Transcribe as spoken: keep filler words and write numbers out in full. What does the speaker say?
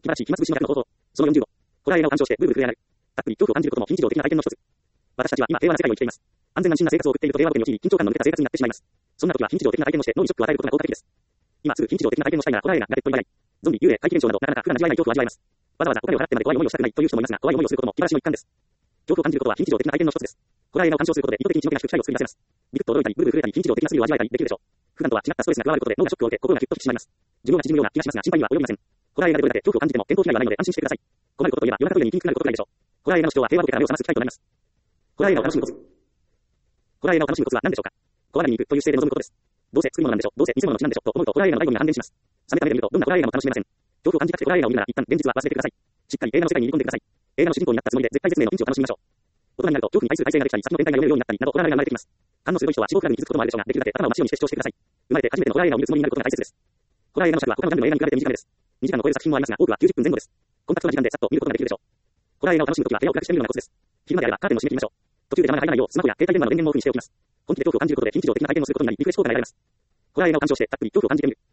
気晴らしい、暇つぶしの逆の方法。そのよんじゅうご。ホラー映画を鑑賞して、ブーブー震え上がる。たっぷり恐怖を感じることも非日常的な体験の一つ。私たちは今、平和な世界を生きています。安全安心な生活を送っていると平和ごとに陥り、緊張感の抜けた生活になってしまいます。そんな時は非日常的な体験をして脳にショックを与えることが効果的です。今すぐ非日常的な体験をしたいならホラー映画が手っ取り早い。ゾンビ、幽霊、怪奇現象など、なかなか普段味わえない恐怖を味わえます。わざわざお金を払ってまで怖い思いをしたくないという人もいますが、怖い思いをすることも気晴らしの一環です。恐怖を感じることは非日常的な体験の一つです。ホラー映画を鑑賞することで意図的に血の気なしく機会を作り出せます。ビクッと驚いたり、ブルブル震えたり、非日常的なスリルを味わえたりできるでしょう。普段とは違ったストレスが加わることで脳がショックを受け、心がギュッと引き締まります。寿命が縮むような気がしますが、心配には及びません。ホラー映画でどれだけ恐怖を感じても健康被害はないので安心してください。困ることといえば夜中トイレに行きにくくなることくらいでしょう。ホラー映画の視聴は平和ボケから目を覚ます機会となります。ホラー映画を楽しむコツ。ホラー映画を楽しむコツは何でしょうか。怖がりに行くという姿勢で臨むことです。どうせ作り物なんでしょう、どうせ偽物の血なんでしょうと思うとホラー映画の醍醐味が半減します。冷めた目で見るとどんなホラー映画も楽しめません。恐怖を感じたくてホラー映画を見るなら一旦現実は忘れてください。しっかり映画の世界に入り込んでください。映画の主人公になったつもりで絶対絶命のピンチを楽しみましょう。大人になると恐怖に対する耐性ができたり、先の展開が読めるようになったりなどホラー映画が生まれてきます。感の鋭い人は死亡フラグに気づくこともあるでしょうが、できるだけ頭を真っ白にして視聴してください。生まれて初めてのホラー映画を見るつもりになることが大切です。ホラー映画の尺は他のジャンルの映画に比べて短めです。にじかんを超える作品もありますが、多くはきゅうじゅっぷん前後です。コンパクトな時間でさっと見ることができるでしょう。ホラー映画を楽しむときは部屋を暗くしてみるのがコツです。昼まであればカーテンを閉めてみましょう。途中で邪魔が入らないようスマホや携帯電話の電源もオフにしておきます。本気で恐怖を感じることで非日常的な体験をすることになりリフレッシュ効果が得られます。ホラー映画を鑑賞してたっぷり恐怖を感じてみる。